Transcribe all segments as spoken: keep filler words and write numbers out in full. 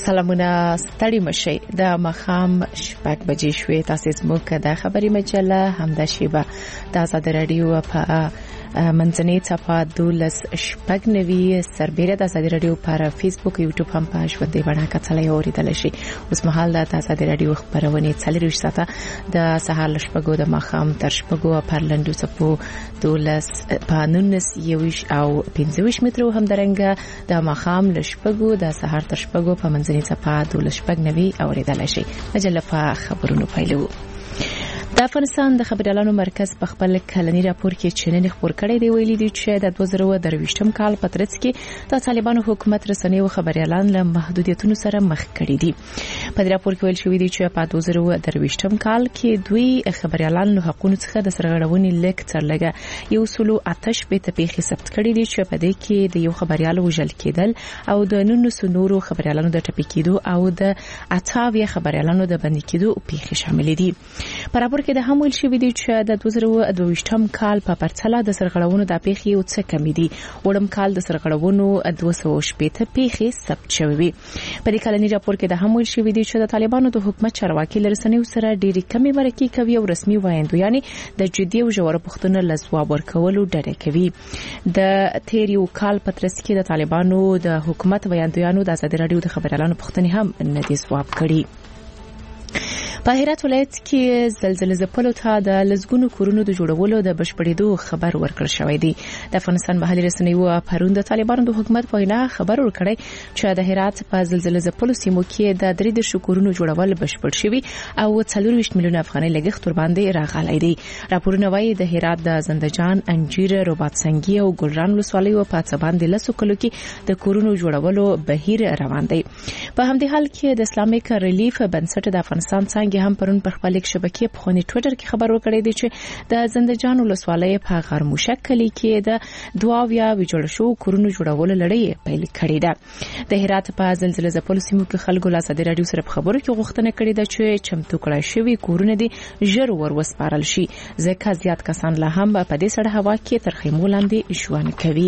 سلامونه ستړي مشي د مخام شپږ بجې شوې تاسو زموږ د خبري مجله همدا شیبه د آزاد رادیو په منځنۍ صفحه دولس شپږ نوي سربېره د آزاد رادیو پر فیسبوک یوټیوب هم په ژوندۍ بڼه کتلای اوریدل شي. اوس مهال د آزاد رادیو خبرونه څلور ساعته د سهار لشپږو د مخام تر شپږو پر لندو صفو دولس په نونس یوش او پنځه مترو هم درنګ د مخام لشپږو د سهار تر شپږو په منځنۍ صفحه دولس شپږ نوي اوریدل شي. مجله په خبرونو پیلو. د افغانستان د خبريالانو مرکز په خپل کلنی راپور کې چنن خبر کړی دی ویلي دی چې د دوه زره درویشتم کال په ترڅ کې د طالبانو حکومت رسنۍ او خبريالان له محدودیتونو سره مخ کړي دي. په دې راپور کې ویل شوی دی چې په دوه زره درویشتم کال کې دوی خبريالان له حقوقو څخه د سرغړونې لیک ترلګه یو سلو آتش په تپیخي ثبت کړي دي چې په دې کې د یو خبريال وژل کېدل او د نونو نورو خبريالانو د ټپي کېدو او د اتاوی خبريالانو د بندي کېدو پیښې شامل دي. په راپور کې د هم ویل شوی دی چې د دوه زره دوهشتم کال په پرتله د سرغړونو د پیښې او څه کمی دي. وړم کال د سرغړونو دوه سوه شپږ پیښې ثبت شوې. په دې کلنی راپور کې د هم ویل شوی دی چې د طالبانو د حکومت چارواکي لرسنیو سره ډېری کمی مرکې کوي او رسمي وایندو یعنی د جدي او ژور پوښتنو لزواب ورکولو ډډه کوي. د تیریو کال په ترڅ کې د طالبانو د حکومت وایندویانو د آزاد رادیو د خبريالانو پوښتنې هم نه دي ځواب کړي. په هرات ولایت کې زلزلې ځپلو ته د لزګونو کورونو د جوړولو د بشپړېدو خبر ورکړ شوی دی. د افغانستان محلي رسنیو پرون د طالبانو د حکومت په وینا خبر ورکړی چې د هرات په زلزلې ځپلو سیمو کې د درې د کورونو جوړول بشپړ شوی او څلور ویشت میلیون افغانۍ لګښت ور باندې راغلی دی. راپورونه وايي د هرات د زندجان، انجیر، رباط سنگي او ګلران ولسوالیو په څه باندې لسو کلو کې د کورونو جوړولو بهیر روان دی. په همدې حال کې د اسلامیک ریلیف بنسټ د افغانستان څنګه هم پرون په خپل شبکې په خونی ټوئیټر کې خبر ورکړی دی چې د زندجان ولسوالۍ په غرموشک کلی کې د دواویا ویجوړ شو کورونو جوړولو لړۍ پیل کړې ده. د هرات په زلزلې ځپلو سیمو کې خلکو له آزاد رادیو سره په خبرو کې غوښتنه کړې ده چې چمتو کړای شوی کورونه دي ژر ور وسپارل شي ځکه زیات کسان لا هم په دې سړه هوا کې تر خیمو لاندې ژوند کوي.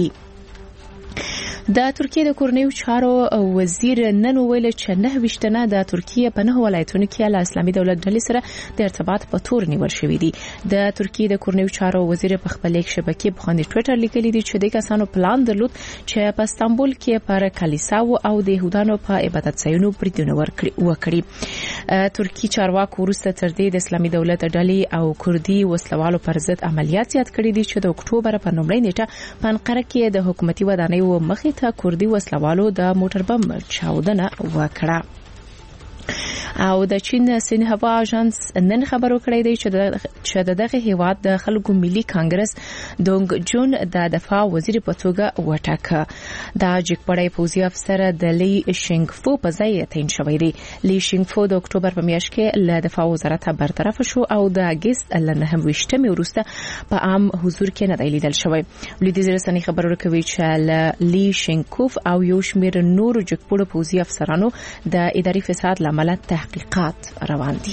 د ترکیه د کورنیو چارو وزیر نن ویل چې نه وشتنه د ترکیه په نه ولایتونو کې له اسلامي دولت ډلې سره د ارتباط په تور نیول شوې دي. د ترکیه د کورنیو چارو وزیر په خپل شبکې په خونی ټوئیټر لیکلی دی چې د کسانو پلان درلود چې په استانبول کې پر کلیساو او د يهودانو په عبادت ځایونو بریدونه وکړي. ترکیه چارواکو وروسته تر دې د اسلامي دولت ډلې او کردي وسلوالو پر ضد عملیات زیات کړي دي چې د اکتوبر په لومړۍ نیټه په انقره کې د حکومتي ودانیو مخې ته کردي وسلوالو د موټر بم چاودنه وکړه. او د چین سین هوا اژانس نن خبر ورکړی دی چې دغه هیواد د خلکو ملي کانګرس دونګ جون د دفاع وزیر په توګه وټاکه. د جګپړې پوزي افسر د لی شینګفو په ځای تعین شوی دی. لی شینګفو د اکتوبر په میاشت کې له دفاع وزارت برطرف شو او د اگست ل نهم ویشتمې وروسته په عام حضور کې نه دی لیدل شوی. لویدیځ رسنۍ خبر ورکوي چې لی شینګکوف او یو شمېر نور جګپړو پوزي افسرانو د اداري فساد لامل تحقیقات روان دي.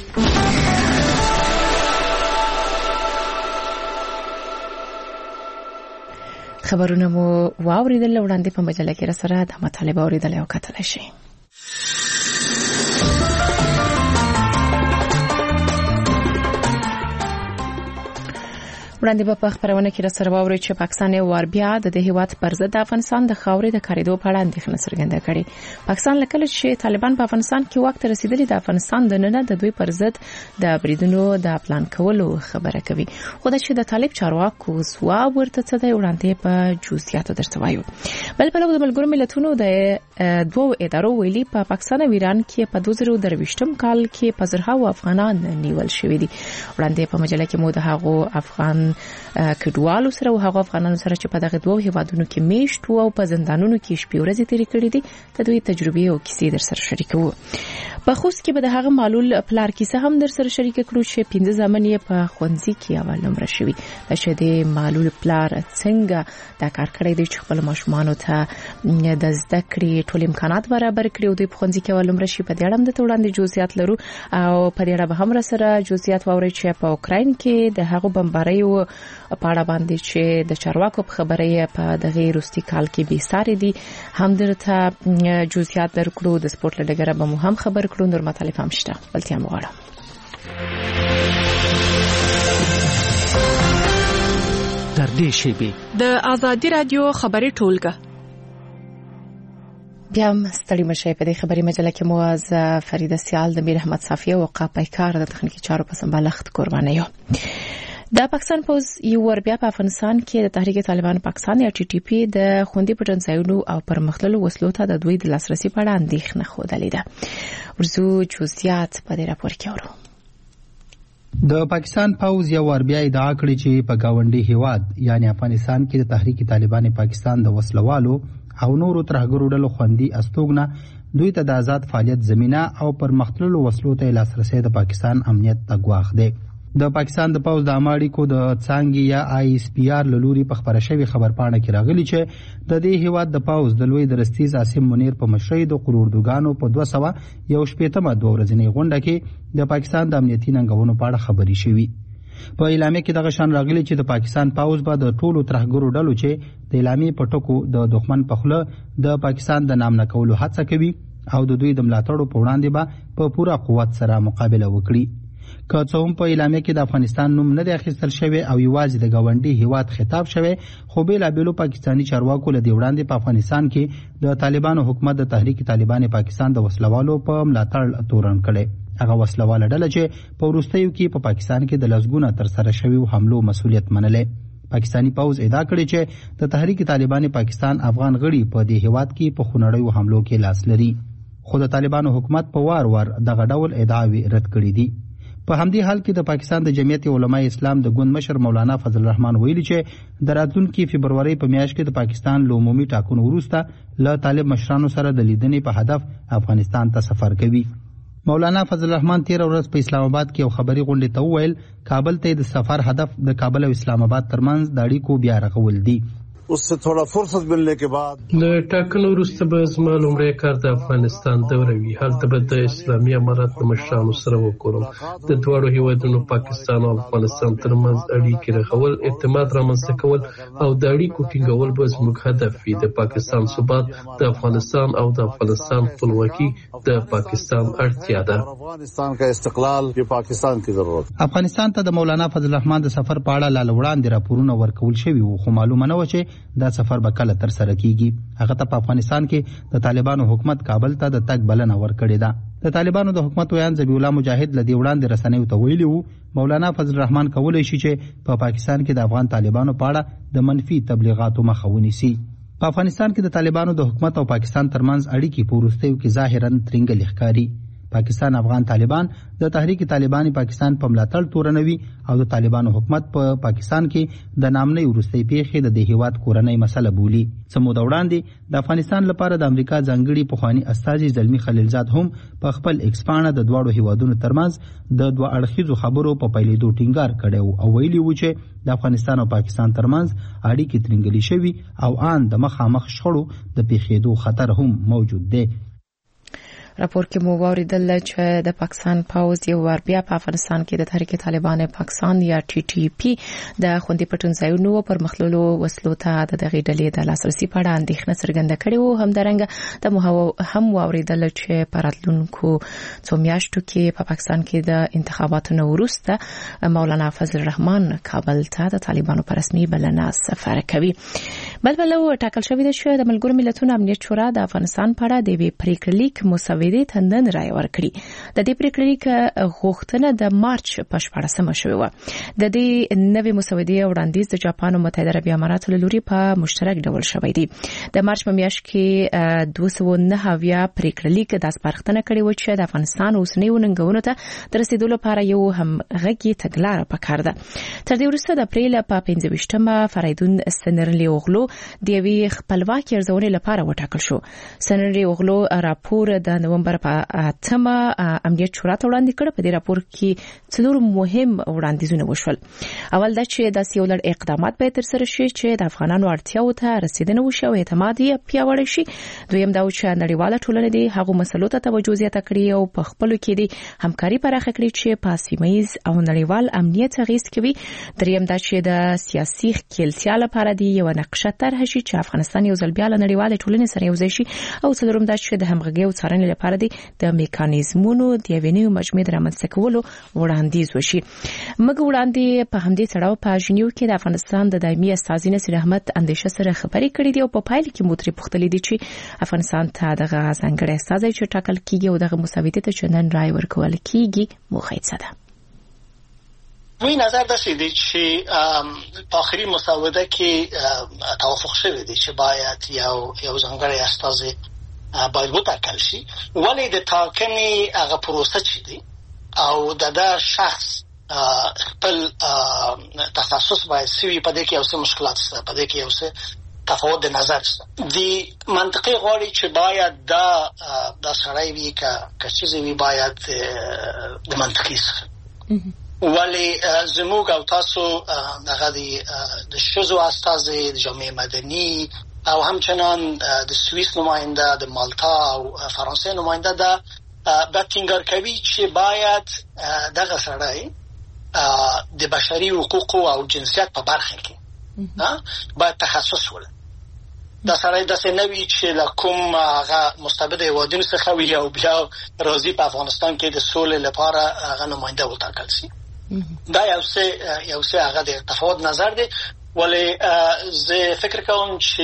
خبرونه مو واوریدل وړاندې په مجله کې را سره د مطالبه اوریدل او کتل شي. وړاندې په خبرونه کې را سره واوري چې پاکستان یو وار بیا د هیواد پر ضد د افغانستان د خاورې د کاریدو په اړه اندېښنه څرګنده کړې. پاکستان لکه چې طالبان په افغانستان کې وخت رسیدلی د افغانستان د نن د دوی پر ضد د بریدونو د پلان کولو خبره کوي. خو د چې د طالب چارواکو ځواب ورته څه دی وړاندې په جزئیاتو درته وایو. بل په لور د ملګرو ملتونو د دوه ادارو ویلي په پاکستان او ایران کې په دوه زره درویشتم کال کې په زرهاو افغانان نیول شوي دي. وړاندې په مجله کې مو د هغو افغان کډوالو سره او هغه افغانانو سره چې په دغه دوه هیوادونو کې میشت او په زندانونو کې شپې ورځې تیرې کړې دي د دوی تجربې او کیسې در سره شریکو. په خوست کې به د هغه معلول پلار کیسه هم در سره شریک کړو چې پنځه زامن یې په ښوونځي کې اول نمره شوي. د شدې معلول پلار څنګه دا کار کړی دی چې خپل ماشومانو ته د زده کړې ټول امکانات برابر کړي او د ښوونځي کې اول نمره شي. په دې اړه هم د وړاندې جزئیات لرو او په دې اړه به هم سره جزئیات واوري چې په اوکراین کې د هغو بمباریو په اړه باندې چې د چارواکو په خبره په دغه روستي کال کې بیساري دي هم درته جزئیات درکړو. د سپورت لګره به مو هم خبر کړو. نور مطالب هم شته بلته هم وغواړم. در دې شیبه د آزادي رادیو خبري ټولګه بیا هم ستړي مشه. په دې خبري مجله کې مو از فریده سیال د میر احمد صافیه او قاپایکار د تخنیکی چارو په سمبالښت قرباني یو. د پاکستان پوز یو ور بیا په افغانستان کې د تحریک طالبان پاکستان یا ټي ټي پی د خوندې پټنځایونو او پرمختللو وسلو ته د دوی د لاسرسي په اړه اندېښنه خوده لیده. ورزو جزئیات په دې راپور کې اورو. د پاکستان پوز یو ور بیا ادعا کړې چې په گاونډي هیواد یعنی افغانستان کې د تحریک طالبان پاکستان د وسلوالو او نورو ترهګرو ډلو خوندي استوګنه دوی ته د آزاد فعالیت زمينه او پرمختللو وسلو ته لاسرسي د پاکستان امنیت ته ګواښ دی. د پاکستان د پوز د اماړیکو د څانګې یا آی اس پی آر لوري په خبره شوی خبرپاڼه کې راغلی چې د دې هیواد د پوز د لوی درستیز عاصم منیر په مشرۍ د قراردادګانو په دوه سوه یو شپېتمه دوه ورځنۍ غونډه کې د پاکستان د امنیتي ننګونو په اړه خبري شوی. په اعلامیه کې دغه شان راغلی چې د پاکستان پوز به د ټولو ترهګرو ډلو چې د اعلامیې په ټکو د دښمن په خوله د پاکستان د نام نه کولو هڅه کوي او د دوی د ملاتړو په وړاندې به په پوره قوت سره مقابله وکړي. که څه هم په اعلامیه کې د افغانستان نوم نه دی اخیستل شوی او یوازې د گاونډي هیواد خطاب شوی، خو بیلابیلو پاکستاني چارواکو له دې وړاندې په افغانستان کې د طالبانو حکومت د تحریک طالبان پاکستان د وسلوالو په ملاتړ تورن کړي. هغه وسلواله ډله چې په وروستیو کې په پاکستان کې د لسګونه تر سره شویو حملو مسؤلیت منلې. پاکستاني پوز ادعا کړې چې د تحریک طالبان پاکستان افغان غړي په دې هیواد کې په خونړیو حملو کې لاس لري، خو د طالبانو حکومت په وار وار دغه ډول ادعاوې رد کړې دي. په همدې حال کې د پاکستان د جمعیت علماء اسلام د ګوند مشر مولانا فضل الرحمن ویلي چې د راتلونکي فبروري په میاشت کې د پاکستان له عمومي ټاکنو وروسته له طالب مشرانو سره د لیدنې په هدف افغانستان ته سفر کوي. مولانا فضل الرحمن تیر ورځ په اسلام آباد کې یو خبري غونډه ته وویل کابل ته د سفر هدف د کابل او اسلام آباد ترمنځ د اړیکو بیا رغول دي. اس سے تھوڑا فرصت ملنے کے بعد د ټاکنو وروسته به زما لومړی کار د افغانستان دوره وي. هلته به د اسلامي امارت د مشرانو سره وکړم. د دواړو هیوادونو پاکستان او افغانستان ترمنځ اړیکې رغول، اعتماد رامنځته کول او د اړیکو ټینګول به زموږ هدف وي. د پاکستان ثبات د افغانستان او د افغانستان خپلواکي د پاکستان اړتیا ده. افغانستان کا استقلال په پاکستان کی ضرورت. افغانستان ته د مولانا فضل الرحمن د سفر په اړه لاله وړاندې راپورونه ورکول شوي وو، خو معلومه نه و چې دا سفر به کله تر سره کیږي. هغه ته په افغانستان کې د طالبانو حکومت کابل ته د تګ بلنه ورکړې ده. د طالبانو د حکومت ویان ذبیح الله مجاهد لدی وړاندې رسنیو ته ویلي وو مولانا فضل الرحمن کولای شي چې په پا پاکستان کې د افغان طالبانو په اړه د منفي تبلیغاتو مخه ونیسي. په افغانستان کې د طالبانو د حکومت او پاکستان ترمنځ اړیکې په وروستیو کې ظاهرا ترنګلې ښکاري. پاکستان افغان طالبان د تحریک طالبان پاکستان په ملاتړ تورنوي او د طالبانو حکومت په پا پاکستان کې د نامنۍ وروستۍ پیښې د دې هیواد کورنۍ مسله بولي. سمو د وړاندې د افغانستان لپاره د امریکا ځانګړي پخوانی استازي زلمی خلیلزاد هم په خپل ایکسپانه د دواړو هیوادونو ترمنځ د دوه اړخیزو خبرو په پیلېدو ټینګار کړی او ویلي و چې د افغانستان او پاکستان ترمنځ اړیکې ترنګلې شوي او آن د مخامخ شخړو د پیښېدو خطر هم موجود دی. راپور کې مو واوریدل چې د پاکستان پوز یو ور بیا په افغانستان کې د تحریک طالبان پاکستان یا ټي ټي پی د خوندي پټنځایونو پر مخلولو وسلو ته د دغې ډلې د لاسرسي په اړه اندېښنه څرګنده کړې وو. همدارنګه د هم واوریدل چې په راتلونکو څو میاشتو کې په پاکستان کې د انتخاباتو وروسته مولانا فضل الرحمن کابل ته د طالبانو په رسمي بلنه سفر کوي. بل بل ټاکل شوی دی چې د ملګرو ملتونو امنیت شورا د افغانستان په اړه د یوې پریکړې لیک مسودې ته نن رای ورکړي. د دې پریکړې لیک غوښتنه د مارچ په شپاړسمه شوې وه. د دې نوې مسودې وړاندیز د جاپان او متحده عربي اماراتو له لوري په مشترک ډول شوی دی. د مارچ په میاشت کې دوه سوه نهه اویا پریکړې لیک د سپارښتنه کړې و چې د افغانستان اوسنیو ننګونو ته د رسیدو لپاره یو همغږي تګلاره پکار ده. تر دې وروسته د اپریل په پنځه ویشتمه فریدون سنرلی اوغلو د یوې خپلواکي ارزونې لپاره وټاکل شو. سنري اوغلو راپور د نومبر په اتمه امنیت شورا ته وړاندې کړ. په دې راپور کې څلور مهم وړاندیزونه وشول. اول دا چې د سیولر اقدامات به تر سره شي چې د افغانانو اړتیاو ته رسیدنه وشي او اعتماد یې پیاوړی شي. دویم دا چې نړیواله ټولنه د هغو مسلو ته توجه زیاته کړي او په خپلو کې د همکاري پراخه کړي چې په سیمه‌ییز او نړیوال امنیت اغېز کوي. دریم دا چې د سیاسي ښکېلتیا لپاره د یو نقشه طرح شي چې افغانستان یو ځل بیا له نړیواله ټولنې سره یوځای شي. او څلورم دا چې د همغږۍ او څارنې لپاره د میکانیزمونو د یوې نوې مجموعې د رامنځته کولو وړاندیز وشي. موږ وړاندې په همدې تړاو په ژنیو کې د افغانستان د دایمي استازي نصیر احمد اندیشه سره خبرې کړې دي او په پایله کې مو ترې پوښتلې دي چې افغانستان ته دغه ځانګړی استازی چې ټاکل کیږي او دغه مساویت ته چې نن رای ورکول کیږي موخه څه ده. وی نظر داشته دی چې په آخري مسوده کې توافق شوی دی چې باید یو یو ځانګړی استازی باید وټاکل شي. ولې د ټاکنې هغه پروسه چې دی او د دا شخص خپل تخصص باید سوي په دې کې یو څه مشکلات شته، په دې کې یو څه تفاوت د نظر شته. دی منطقي غواړي چې باید دا دا سړی وي که که چیزې وي باید د منطقي څخه. ولی زموږ او تاسو دغه د ښځو استازي، د جامعه مدني او همچنان د سویس نماینده، د مالتا او فرانسې نماینده دا دا ټینګار کوي چې باید دغه سړی د بشري حقوقو او جنسیت په برخه کې باید تخصص ولري. دا سړی داسې نه وي چې له کوم هغه مستبد هیوادونو څخه وي او بیا راځي په افغانستان کې د سولې لپاره هغه نماینده وټاکل شي. دا یو څه یو څه هغه د تفاوت نظر دی. ولی زه فکر کوم چې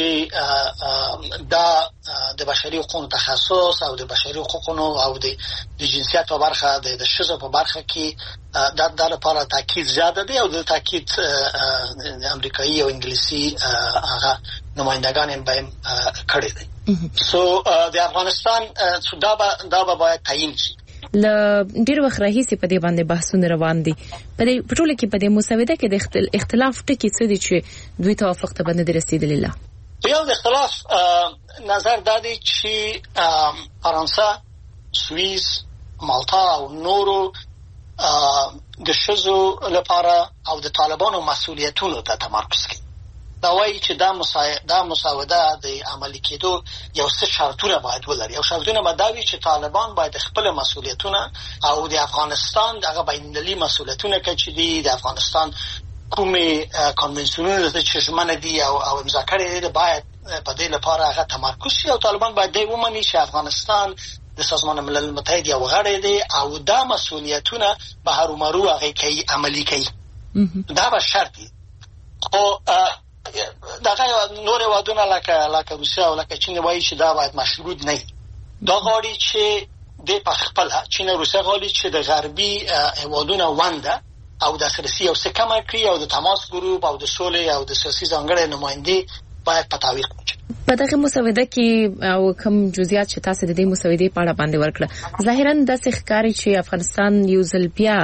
دا د بشري حقوقو تخصص او د بشري حقوقو او د جنسیت په برخه د ښځو په برخه کې دا د لپاره تاکید زیاده دی او د تاکید امریکایي او انګلیسي هغه نمائندگان هم به کړی دی. سو د افغانستان دا به دا به باید تعیین شي. ل ډیر وخت راهیسې په دې باندې بحثونه روان دي. په دې پټوله کې په دې مسوده کې د اختلاف ټکي څه دي چې دوی توافق ته باندې رسیدلی لا؟ یو د اختلاف نظر دا دی چې فرانسه، سویس، مالتا او نورو د ښځو لپاره او د طالبانو مسؤلیتونو ته تمرکز کوي. دا وایي چې دا دا مسوده د عملي کېدو یو څه شرطونه باید ولري. یو شرطونه به دا وي چې طالبان باید خپل مسؤلیتونه او د افغانستان دغه بین‌المللي مسؤلیتونه کې چې دي د افغانستان کومې کنونسیونونه چې ژمنه دي او او امضا کړي دي باید په دې لپاره هغه تمرکز شي او طالبان باید دی ومني چې افغانستان د سازمان ملل متحد یو غړی دی او دا مسؤلیتونه به هرومرو هغه کوي عملي کوي. دا به شرط دی. خو دغه نور هیوادونه لکه لکه روسیه او لکه چین وایي چې دا باید مشروط نه وي. دا غواړي چې د په خپل چین او روسیه غواړي چې د غربي هیوادونه ونده او د سیاسي او سکمه کړی او د تماس ګروپ او د سولې او د سیاسي ځانګړي نمائندې باید په تعویق وکړي. په دغه مسوده کې او کوم جزئیات چې تاسو د دې مسودې په اړه باندې ورکړه، ظاهرا د ښکاری چې افغانستان یو ځل بیا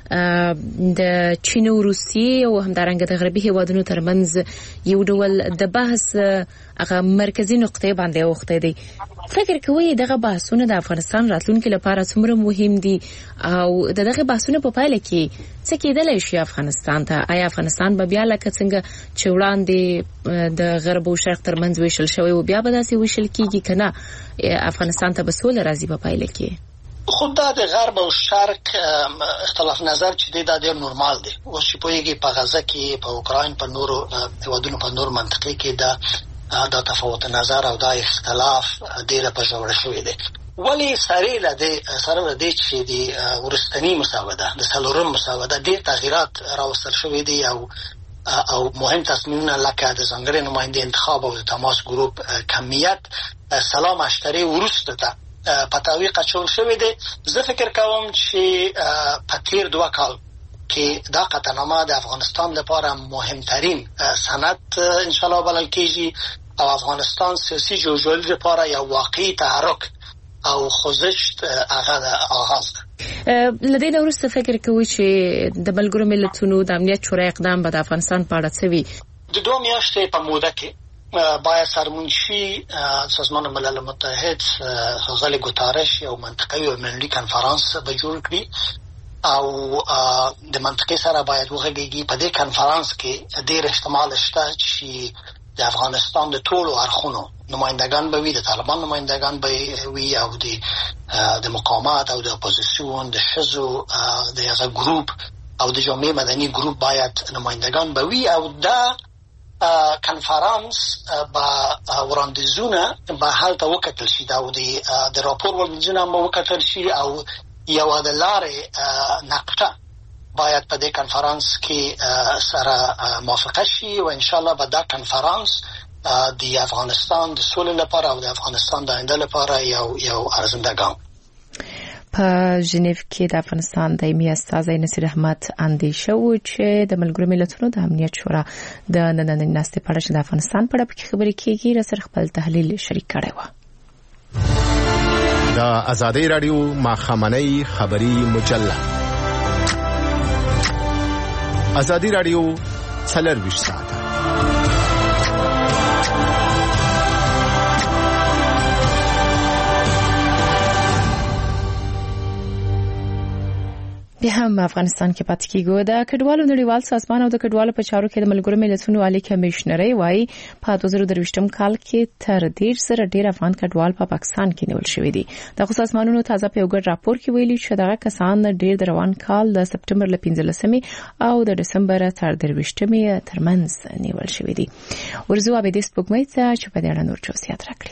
د چین او روسیې او همدارنګه د غربي هیوادونو ترمنځ یو ډول د بحث هغه مرکزی نقطه باندې وخته دي. فکر کوئ دغه بحثونه د افغانستان راتلونکي لپاره څومره مهم دي او دغه بحثونه په پایله کې څه کېدلی شي افغانستان ته؟ آیا افغانستان به بیا لکه څنګه چې وړاندې د غرب او شرق ترمنځ ویشل شوی او بیا به داسې ویشل کیږي کنه افغانستان ته به سوله راځي په پایله کې؟ خود دا د غرب او شرق اختلاف نظر چې دی دا ډېر نورمال دی. اوس چې پوهیږي په غزه کې، په اوکراین، په نورو هیوادونو په نور منطقې کې دا دا تفاوت نظر او دا اختلاف ډېر په ژوره شوی دی. ولی سره له دې سره له دې چې د ورستنی مسوده د څلورم مسوده ډېر تغییرات راوستل شوی دی او او مهم تصمیمونه لکه د ځانګړي نماینده انتخاب او د تماس ګروپ کمیت سلام اشتری ورسته ده په تعویق اچول شوی دی. زه فکر کوم چې په تیر دوه کال کې دا قطعنامه د افغانستان لپاره مهمترین سند ان شاء الله بلل کېږي او افغانستان سیاسي جوړجاړي لپاره یو واقعي تحرک او خوځښت هغه آغاز ده. لدې نه وروسته فکر کوي چې د ملګرو ملتونو د امنیت شورا اقدام به د افغانستان په اړه څه وي؟ د دوه میاشتې په موده کې باید سرمنشی سازمان ملل متحد غلی گوتارش یو منطقوي او ملي کنفرانس به جوړ کړي او د منطقې سره باید وغږیږي. په دې کنفرانس کې ډېر احتمال شته چې د افغانستان د ټولو اړخونو نمائندگان به وي، د طالبان نمائندگان به وي او د د مقاومت او د اپوزیسیون د ښځو د هغه ګروپ او د جامعه مدني ګروپ باید نمائندگان به وي او دا کنفرانس با وړاندیزونه به هلته وکتل شي او د راپور وړاندیزونه به وکتل شي او یو د لارې نقطه باید په دې کنفرانس کې سره موافقه شي او ان شاء الله به دا کنفرانس د افغانستان د سولې لپاره او د افغانستان د آینده لپاره یو یو ارزنده ګام. په ژنیف کې د افغانستان دایمي استازی نصیر احمد اندیشه و چې د ملګرو ملتونو د امنیت شورا د نننۍ ناستې په اړه چې د افغانستان په اړه پکې خبرې کیږي را سره خپل تحلیل شریک کړی و. د آزادۍ رادیو ماخامنۍ خبري مجله آزادۍ رادیو څلرویشت ساعته بیا هم افغانستان کې پاتې کیږو. د کډوالو نړیوال سازمان او د کډوالو په چارو کې د ملګرو ملتونو عالی کمشنري وايي په دوه زره درویشتم کال کې تر ډیر سره ډیر افغان کډوال په پاکستان کې نیول شوی دي. دغه سازمانونو تازه په یو ګډ راپور کې ویلي چې دغه کسان ډیر د روان کال د سپټمبر ل پنځلسمې او د دسمبر تر درویشتمې ترمنځ نیول شوی دي. ورزو عبیدی سپوږمۍ ته چې په دې اړه نور چوسیات راکړي.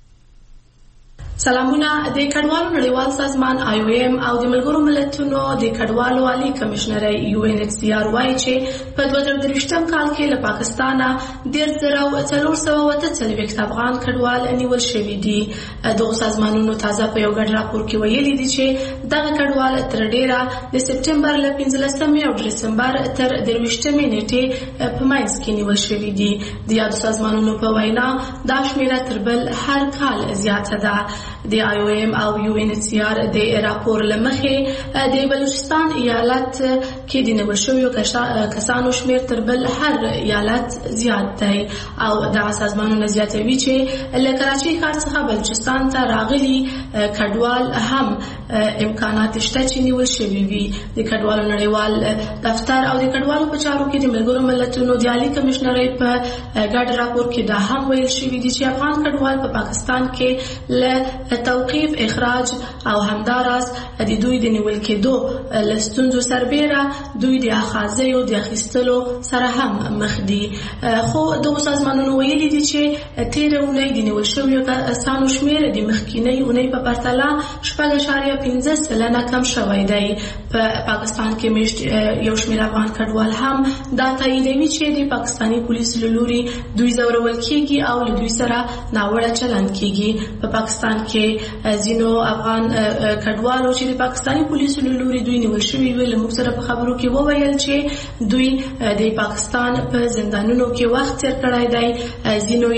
سلامونه. د کډوالو نړیوال سازمان آی او ایم او د ملګرو ملتونو د کډوالو عالی کمشنري یو ان ایچ سی آر وايي چې په دوه زره درویشتم کال کې له پاکستانه ډیر زره څلور سوه او اته څلوېښت افغان کډوال نیول شوي دي. دغه سازمانونو تازه په یو ګډ راپور کې ویلي دي چې دغه کډوال تر ډیره د سپټمبر له پنځلسمې او دسمبر تر درویشتمې نیټې په منځ کې نیول شوي دي. د یادو سازمانونو په وینا دا شمیره تر بل هر کال زیاته ده. د آی او ایم او یو ان ایچ سی آر د راپور لمخې د بلوچستان ایالت کې د نیول شویو کسانو شمیر تر بل هر ایالت زیات دی او د سازمانونو زیاتوي چې له کراچۍ ښار څخه بلوچستان ته راغلي کډوال هم امکانات شته چې نیول شوي وي. د کډوالو نړیوال دفتر او د کډوالو په چارو کې د ملګرو ملتونو د عالی کمشنرۍ په ګډ راپور کې دا هم ویل شوي دي چې افغان کډوال په پاکستان کې له توقیف اخراج او همداراز د دوی د نیول کېدو لستونزو سربیره دوی د اخاذیو د اخیستلو سره هم مخ دي. خو دغه سازمانونو ویلي دي چې تیره اونۍ د نیول شویو کسانو شمیر د مخکینۍ اونۍ په پرتله شپږ اعشاریه پنځه سلنه کم شوی دی. په پاکستان کې میشت یو شمیر افغان کډوال هم دا تاییدوي چې د پاکستاني پولیسو له لوري دوی ځورول کیږي او له دوی سره ناوړه چلند کیږي. په پاکستان کې ځینو افغان کډوالو چې د پاکستاني پولیسو له لوري دوی نیول شوي وي له موږ سره په خبرو کې وویل چې دوی د پاکستان په زندانونو کې وخت تیر کړی دی. ځینو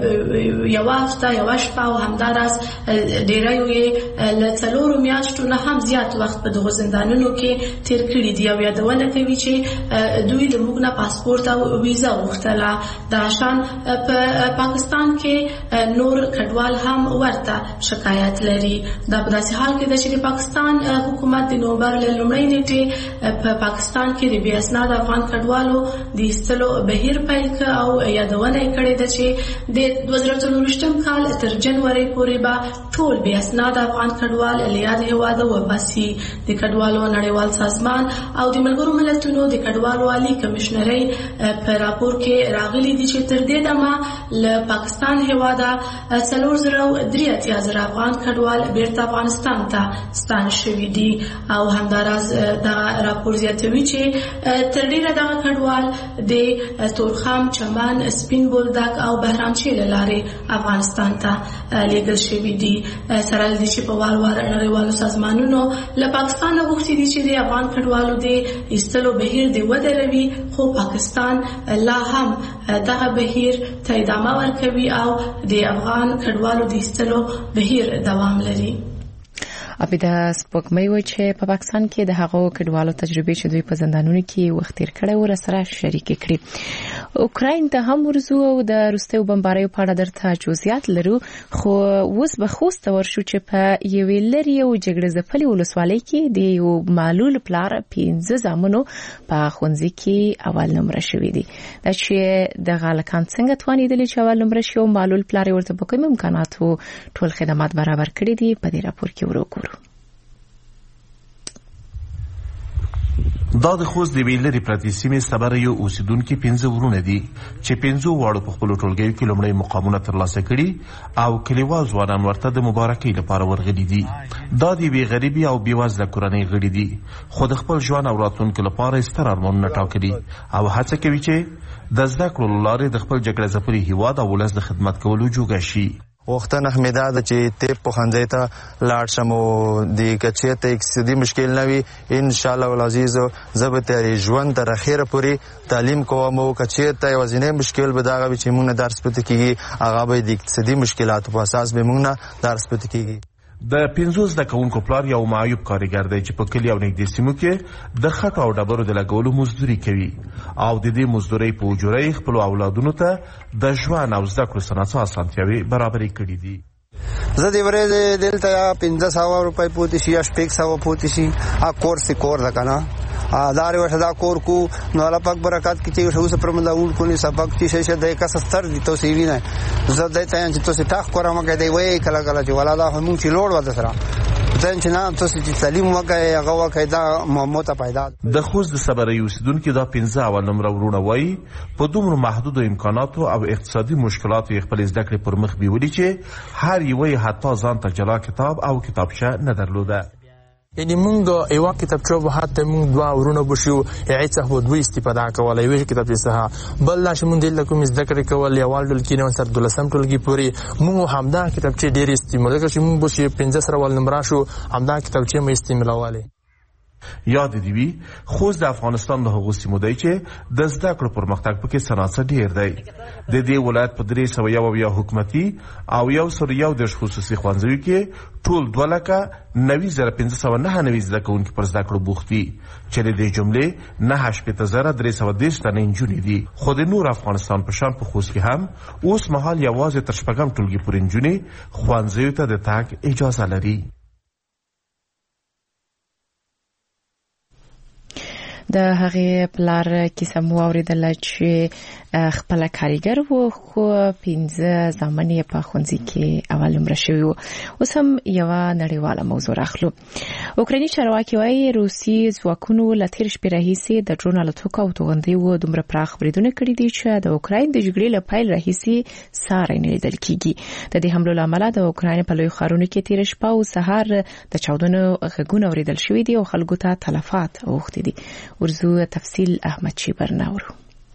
یې یوه هفته یوه شپه او همداراز ډیریو یې له څلورو میاشتو نه هم زیات وخت په دغو زندانونو کې تیر کړي دي او یادونه کوي چې دوی له موږ نه پاسپورت او ویزا غوښتله. دا شان په پاکستان کې نور کډوال هم ورته شکایت لري. دا په داسې حال کې ده چې د پاکستان حکومت د نومبر له لومړۍ نیټې په پاکستان کې د بې اسناده افغان کډوالو د ایستلو بهیر پیل کړ او یادونه یې کړې ده چې د دوه زره څلورویشتم کال تر جنورۍ پورې به ټول بې اسناده افغان کډوال له یاد هېواده وباسي. د کډوالو نړیوال سازمان او د ملګرو ملتونو د کډوالو عالی کمشنرۍ په راپور کې راغلي دي چې تر دې دمه له پاکستان هېواده څلور زره درې اتیا زره افغان کډوال بیرته افغانستان ته ستانه شوي دي او همداراز دا راپور زیاتوي چې تر ډیره دغه کډوال د تورخم، چمن، سپین بولدک او بهرامچې له لارې افغانستان ته لیږل شوي دي. سره له دې چې په وار وار نړیوالو سازمانونو له پاکستانه غوښتي دي چې د افغان کډوالو د ایستلو بهیر د ودروي، خو پاکستان لا هم دغه بهیر ته ادامه ورکوي او د افغان کډوالو د ایستلو بهیر دوام لري. عبیده سپوږمۍ و چې په پاکستان کې د هغو کډوالو تجربې چې دوی په زندانونو کې وخت تیر کړی و سره شریک کړي. اوکراین ته هم ورزو او د روسي بمباریو په اړه درته جزئیات لرو خو اوس به خوست ورشو چې په یوې لري او جګړه ځپلې ولسوالۍ کې د یو معلول پلار پنځه زامنو په ښوونځي کې اول نمره شوی دي دا چې د غالکان څنګه توانیدل چې اول نمره شو معلول پلار ورته په کوم امکاناتو ټول خدمات برابر کړی دي په دې راپور کې وګورو. دا د خوست د ویلري پرتې سیمې صبره یو اوسیدونکو پنځه ورونه دي چې پنځه واړو په خپل ټولګیو کې لومړی مقامونه ترلاسه کړي او کلیوال ځوانان ورته د مبارکۍ لپاره ورغلي دي. دا د وی غریبي او بیوزله کورنۍ غړي دي خو د خپل ژوند او راتلونکو لپاره ستر ارمانونه ټاکلي او هڅه کوي چې د زده کړو لارې د خپل جګړه ځپلي هیواد او ولس د خدمت کولو جوګه شي. وختونه احمدا د چې ته په خنځې ته لاړ شم او د کچې ته اقتصادي مشکل نه وي ان شاء الله العزیز زبته ژوند تر اخره پوری تعلیم کوم او کچې ته وزنه مشکل به دا غوي چې موږ درس پته کیږي هغه به د اقتصادي مشکلاتو په اساس به موږ نه درس پته کیږي. د پنځوس د کونکو پلار یو معیوب کارګر دی چې په کلی او نږدې سیمو کې د خټو او ډبرو د لګولو مزدوري کوي او د دې مزدورۍ په اجورې خپل اولادونو ته د ژوند او زده کړو سناسو اسانتیاوي برابرې کړې دي. زه د ورځې دلته پنځه سوه روپۍ پوتې شي یا شپږ سوه پوتې شي ا کورس کور ده کنه دار ورته دا کور کو نو الله پاک برکات کی چې اوس پر ملاول کو نه سبق چې شه د کا ستر دي تو سی وینه زه د ته چې تو سی تاخ کورم کې دی وای کله کله چې ولا دا هم چې لوړ وته سره ځین چې نه تو سی تعلیم وکای هغه وکای دا موته پیدا د خوست د صبر یوسدون کې دا پنځه اول نمبر ورونه وای په دومره محدود امکاناتو او اقتصادي مشکلاتو خپل زده کړې پر مخ بیولي چې هر یوه حتی ځان ته جلا کتاب او کتابچه نه درلوده. یعنی مونږ یو کتابچه به حتی مونږ دوا ورونه بشو هیڅ هو دوی استفاده کولای وی کتاب څخه بل لا شمون دل کوم زده کړې کول یا والدل کې نو سر دلسم ټولګي پوری مونږ همدا کتابچه ډېر استعمال کوي چې مونږ بشي پنځه سره ول نمبر شو همدا کتابچه مې استعمالواله. یاد دی وی خوست د افغانستان د هغو سیمو دی چې د زده کړو پرمختګ پکې صنعت ډیر دی. د دې ولایت په درې سوه یو یا حکومتي او یو سر یو د خصوصي ښوونځیو کې ټول دوه لکه نوي زره پنځه سوه نهه نوي زده کوونکي پر زده کړو بوخت دي چې د دې جملې نهه شپېته زره درې سوه دېرش تنه نجونې دي. خو د نور افغانستان په شان په خوست کې هم اوس مهال یوازې تر شپږم ټولګي پورې نجونې ښوونځیو ته د تګ اجازه لري. د هغې پلار کیسه مو اوریدله چې خپل کاریګر و خو پنځه زامن یې په ښوونځي کې اول نمره شوي وو. اوس هم یوه نړیواله موضوع راخلو. اوکرایني چارواکي وایي روسي ځواکونو له تېرې شپې راهیسې د ډرون الوتکو او توغندیو دومره پراخ بریدونه کړي دي چې د اوکراین د جګړې له پیل راهیسې ساری نه لیدل کیږي. د دې حملو له امله د اوکراین په لویو ښارونو کې تېره شپه او سهار د چاودنو غږونه اوریدل شوي دي او خلکو ته تلفات اوښتي دي. ورزو تفصیل احمد شیبر ناورو.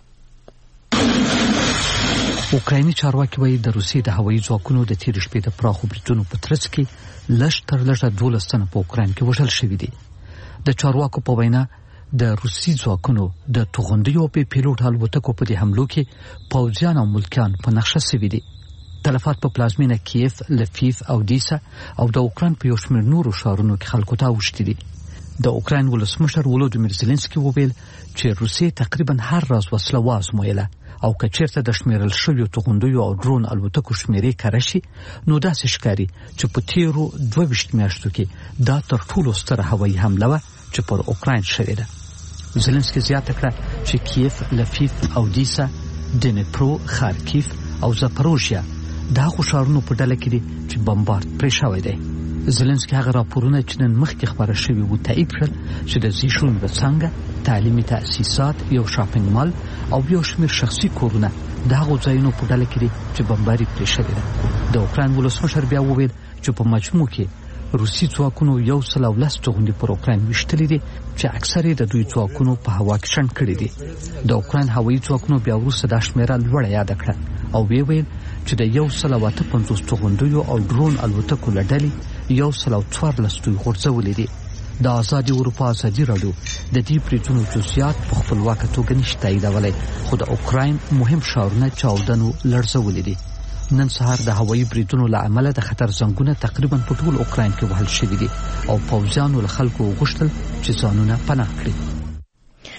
اوکرایني چارواکي وایي د روسیې د هوایي ځواکونو د تېرې شپې د پراخو بریدونو په ترڅ کې لږ تر لږه دولس تنه په اوکراین کې وژل شوي دي. د چارواکو په وینا د روسي ځواکونو د توغندیو په پیلوټ الوتکو په دې حملو کې پوځیان او ملکیان په نقشه سوي دي. تلفات په پلازمینه کیف، لفیف او دیسا او د اوکراین په یو شمېر نورو ښارونو کې خلکو ته اوښتي دي. د اوکراین ولسمشر ولودیمیر زيلنسکي وویل چې روسیې تقریبا هر راز وسله وازمویله او که چیرته د شمیرل شویو توغندیو او ډرون الوتکو شمیرې کره شي نو داسې ښکاري چې په تیرو دوه ویشت میاشتو کې دا تر ټولو ستره هوایي حمله وه چې پر اوکراین شوې ده. زيلنسکي زیاته کړه چې کیف، لفیف او دیسا، دنیپرو، خارکیف او زاپروژیا د هغو ښارونو په ډله کې دي چې بمبارد پرې شوی دی. زيلنسکي هغه راپورونه چې نن مخکې خبره شوي وو تایید کړل چې د زیشونګ څنګه تعلیمي تأسیسات، یو شاپینګ مال او یو شمېر شخصي کورونه د هغو ځایونو په ډله کې دي چې بمباري پرې شوې ده. د اوکراین ولسمشر بیا وویل چې په مجموع کې روسي ځواکونو یو سل او لس توغندي پر اوکراین ویشتلي دي چې اکثر یې د دوی ځواکونو په هوا کې شنډ کړي دي. د اوکراین هوایي ځواکونو بیا وروسته دا شمېره لوړه یاده کړه او ویې ویل چې د یو سل او اته پنځوس توغندیو او ډرون الوتکو له ډلې یو سل او څوارلس دوی غورځولي دي. د ازادي اروپا ازادي راډیو د دې بریدونو جزئیات په خپلواکه توګه نشي تاییدولی، خو د اوکراین مهم ښارونه چاودنو لړزولي دي. نن سهار د هوایي بریدونو له امله د خطر زنګونه تقریبا په ټول اوکراین کې وهل شوي دي او پوځیانو له خلکو وغوښتل چې ځانونه پناه کړي.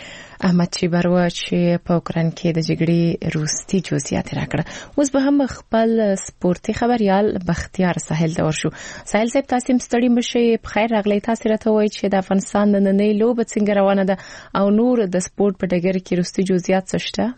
احمد چیبرو چې په اوکران کې د جګړې روسي جزئیات راکړه. اوس به هم خپل سپورتي خبريال بختیار ساحل ته ورشو. ساحل صاحب تاسو مستړي مشه په خیر راغلی. تاسو راته وایي چې د افغانستان د نننۍ لوبه څنګه روانه ده او نور د سپورت په ډګر کې روسي جزئیات څه شته؟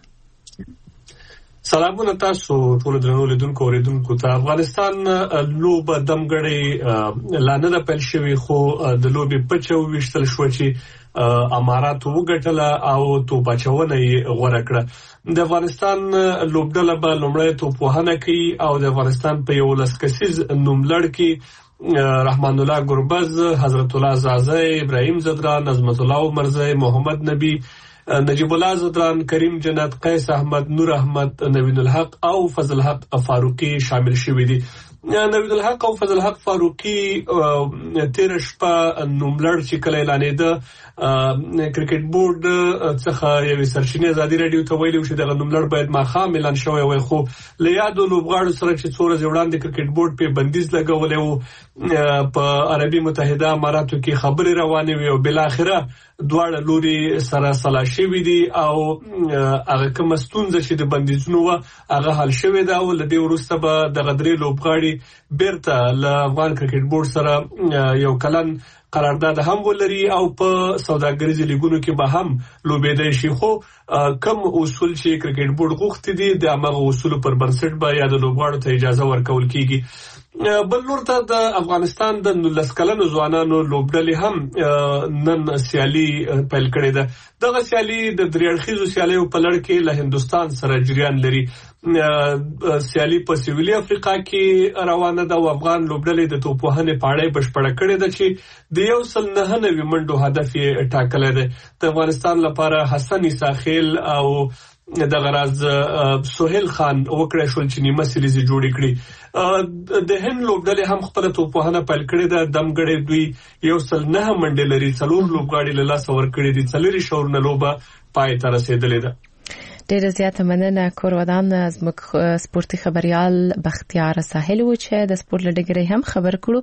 سلامونه تاسو ټول درنو لیدونکو اوریدونکو ته. افغانستان لوبه دمګړې لانه د پیل شوی خو د لوبې پچو وشتل شو چې امارات وګټله او تو بچونه یې غوړه کړه. د افغانستان لوبډله به لومړی توپوهنه کوي او د افغانستان په یو لسکسیز نوملړ کې رحمان الله ګربز، حضرت الله زازی، ابراهیم زدران، عظمت الله عمرزی، محمد نبی، نجیب الله زدران، کریم جنت، قیس احمد، نور احمد، نوین الحق او فضل حق فاروقی شامل شوي دي. نوید الحق او فضل حق فاروقی تیر شپه نوملړ چې کله اعلانېده کرکټ بورډ څخه یو سرچینه ازادي رادیو ته ویلي چې دغه نوملړ باید ماښام اعلان شوی وای، خو له یادو لوبغاړو سره چې څو ورځې وړاندې کرکټ بورډ په بندیز لګولی و په عربي متحده اماراتو کې خبرې روانې وي او بالاخره دواړه لوري سره سلا شوي دي او هغه کومه ستونزه چې د بندیزونو وه هغه حل شوې ده او له دې وروسته به دغه درې لوبغاړي بیرته له افغان کرکټ بورډ سره یو کلن قرارداد هم ولري او په سوداګریزو لیګونو کې به هم لوبېدای شي. خو کم اصول چې کرکټ بورډ غوښتي دي د هغه اصولو پر بنسټ به یا د لوبغاړو ته اجازه ورکول کیږي. بل نور ته د افغانستان د نولس کلنو ځوانانو لوبډلې هم نن سیالي پیل کړې ده. دغه سیالي د درې اړخیزو سیالیو په لړ کې له هندستان سره جریان لري. سیالي په سویلي افریقا کې روانه ده او افغان لوبډلې د توپوهنې په اړه بشپړه کړې ده چې د یو سل نهه نوي منډو هدف یې ټاکلی دی. د افغانستان لپاره حسن عیساخیل او د غراز سہیل خان وکړه شول چې نیمه سیریز جوړې کړي. د هند لوبډلې هم خپل توپوهنه پیل کړې ده. دمګړې دوی یو سل نه منډې لري، څلور لوبغاړي له لاسه ورکړي دي، څلوري شورونه لوبه پای ته رسېدلې ده. ډیره زیاته مننه کور ودان زموږ سپورتي خبريال بختیار ساحل و چې د سپورت لډګري هم خبر کړو.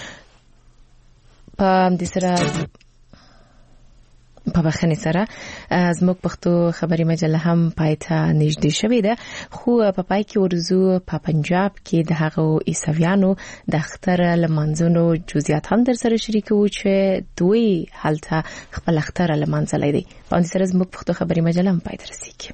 په دې سره په بخنی سره زموږ پښتو خبري مجله هم پایته نږدې شوې ده. خو په پای کې ورزو په پنجاب کې د هغو عیسویانو د اختر لمانځنو جزئیات هم در سره شریکو چې دوی هلته خپل اختر لمانځلی دی. په دې سره زموږ پښتو خبري مجله هم پایته رسیږي.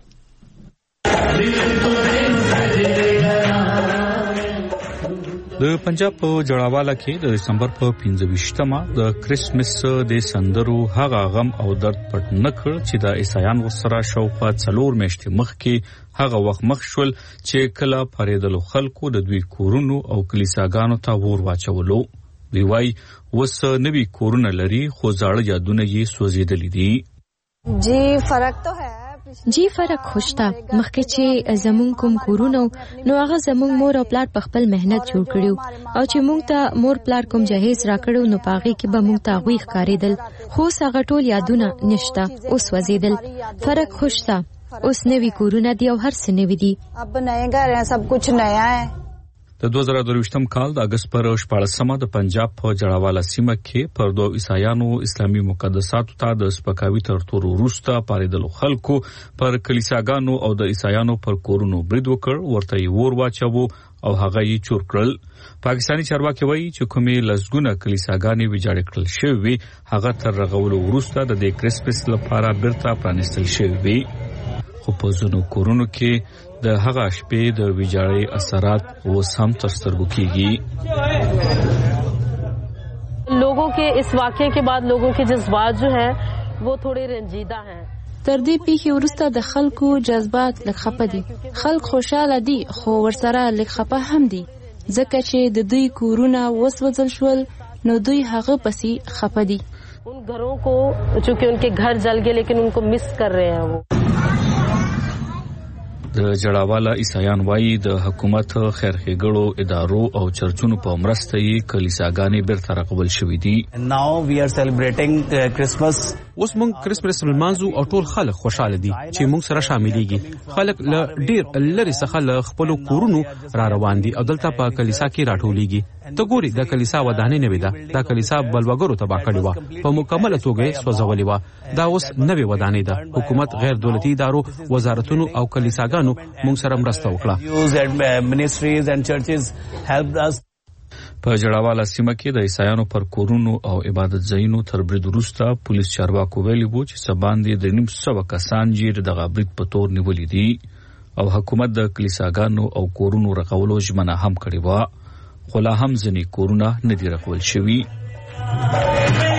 د پنجاب په جړاواله کې د دسمبر په پنځه ویشتمه د کریسمس د سندرو هغه غم او درد پټ نه کړ چې د عیسایان ورسره شاوخوا څلور میاشتې مخکې هغه وخت مخ شول چې کله پریدلو خلکو د دوی کورونو او کلیساګانو ته ور واچولو. دوی وایي وس نوي کورونه لري خو زاړه یادونه یې سوځېدلي دي. جی فرق تو ہے جی فرق خوشتا مخکې چې زمون کوم کورونو نو هغه زمون مور او پلار په خپل مهنت جوړ کړیو او چې مونږ ته مور پلار کوم جهیز راکړو نو پاغي کې به مونږ ته غوي ښکارېدل. خو هغه ټول یادونه نشته، اوس وزیدل. فرق خوشتا اوس نوی کورونه دی او هر څه نوی دی. اب نئے گھر ہیں، سب کچھ نیا ہے. د دوه زره درویشتم کال د اگست پر شپاړسمه د پنجاب په جړاواله سیمه کې پر دوه عیسایانو اسلامي مقدساتو ته د سپکاوي تر تور وروسته پاریدلو خلکو پر کلیساګانو او د عیسایانو پر کورونو برید وکړ، ورته یې ور واچاوه او هغه یې چور کړل. پاکستانی چارواکي وایي چې کومې لسګونه کلیساګانې ویجاړې کړل شوې هغه تر رغولو وروسته د دې کریسمس لپاره بیرته پرانیستل شوې، خو په ځینو کورونو کې د هغه شپې د ویجاړۍ اثرات اوس هم تر سترګو کېږي. लोगों के इस वाक़ये के बाद लोगों के जज्बात जो हैं वो थोड़े रंजीदा हैं. تر دې پیښې وروسته د خلکو جذبات لږ خپه دي. خلک خوشاله دي خو ورسره لږ خپه هم دي ځکه چې د دوی کورونه وسوځل شول نو دوی هغه پسې خپه دي. उन घरों को चूंकि उनके घर जल गए लेकिन उनको मिस कर रहे हैं. वो د جړاواله عیسایان وایي د حکومت خیرخېګړو ادارو او چرچونو په مرسته یې کلیساګانې بیرته رغول شوې دي. Now we are celebrating uh, Christmas اوس مونږ کرسمس لمانځو او ټول خلک خوشاله دي چې مونږ سره شاملېږي. خلک له ډیر لری څخه له خپل کورونو را روان دي او دلته په کلیسا کې راټولېږي. ته ګوري د کلیسا ودانې نه وي ده، دا کلیسا بلوګرو تبا کړې و، په مکمله توګه سوځولې و. دا اوس نوې ودانې ده. حکومت، غیر دولتي ادارو، وزارتونو او کلیساګانو مونږ سره مرسته وکړه. په جړاواله سیمه کې د عیسایانو پر کورونو او عبادت ځایونو تر برید وروسته پولیس چارواکو ویلي وو چې سباندې د نیم سوه کسان چې د برید په تور نیولې دي او حکومت د کلیساګانو او کورونو رغولو ژمنه هم کړې وه، خو لا هم ځینې کورونه نه دي رغول شوي.